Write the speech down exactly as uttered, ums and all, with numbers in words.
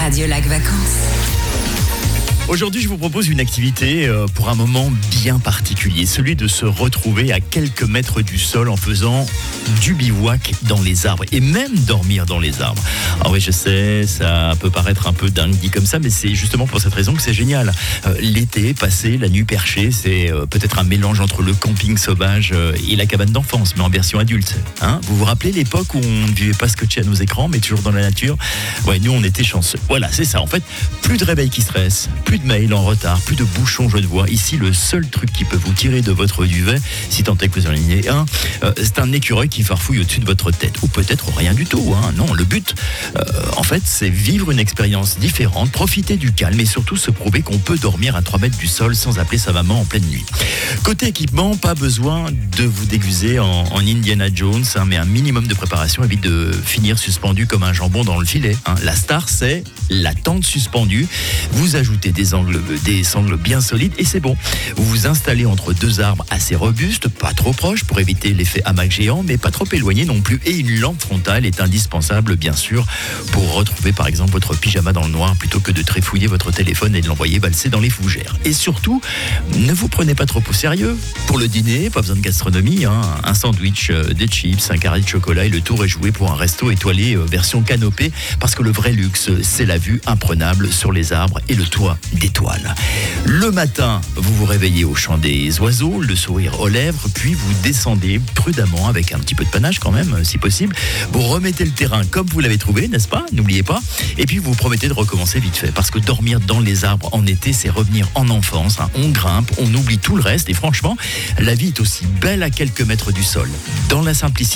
Radio Lac Vacances. Aujourd'hui, je vous propose une activité pour un moment bien particulier, celui de se retrouver à quelques mètres du sol en faisant du bivouac dans les arbres et même dormir dans les arbres. Ah oui, je sais, ça peut paraître un peu dingue dit comme ça, mais c'est justement pour cette raison que c'est génial. Euh, l'été, passé, la nuit perchée, c'est euh, peut-être un mélange entre le camping sauvage euh, et la cabane d'enfance, mais en version adulte. Hein, vous vous rappelez l'époque où on ne vivait pas scotché à nos écrans, mais toujours dans la nature? Ouais, nous, on était chanceux. Voilà, c'est ça. En fait, plus de réveil qui stresse, plus de mails en retard, plus de bouchons genevois. Ici, le seul truc qui peut vous tirer de votre duvet, si tant est que vous en ayez un, euh, c'est un écureuil qui farfouille au-dessus de votre tête. Ou peut-être rien du tout. Hein. Non, le but, euh, en fait, c'est vivre une expérience différente, profiter du calme et surtout se prouver qu'on peut dormir à trois mètres du sol sans appeler sa maman en pleine nuit. Côté équipement, pas besoin de vous déguiser en, en Indiana Jones, hein, mais un minimum de préparation évite de finir suspendu comme un jambon dans le filet. Hein. La star, c'est la tente suspendue. Vous ajoutez des angles des sangles bien solides et c'est bon. Vous vous installez entre deux arbres assez robustes, pas trop proches pour éviter l'effet hamac géant, mais pas trop éloigné non plus. Et une lampe frontale est indispensable, bien sûr, pour retrouver par exemple votre pyjama dans le noir plutôt que de trifouiller votre téléphone et de l'envoyer valser dans les fougères. Et surtout, ne vous prenez pas trop au sérieux. Pour le dîner, pas besoin de gastronomie, hein. Un sandwich, euh, des chips, un carré de chocolat et le tour est joué pour un resto étoilé euh, version canopée, parce que le vrai luxe, c'est la vue imprenable sur les arbres et le toit d'étoiles. Le matin, vous vous réveillez au chant des oiseaux, le sourire aux lèvres, puis vous descendez prudemment avec un petit peu de panache quand même, si possible. Vous remettez le terrain comme vous l'avez trouvé, n'est-ce pas? N'oubliez pas. Et puis vous vous promettez de recommencer vite fait, parce que dormir dans les arbres en été, c'est revenir en enfance. Hein. On grimpe, on oublie tout le reste et franchement, la vie est aussi belle à quelques mètres du sol. Dans la simplicité.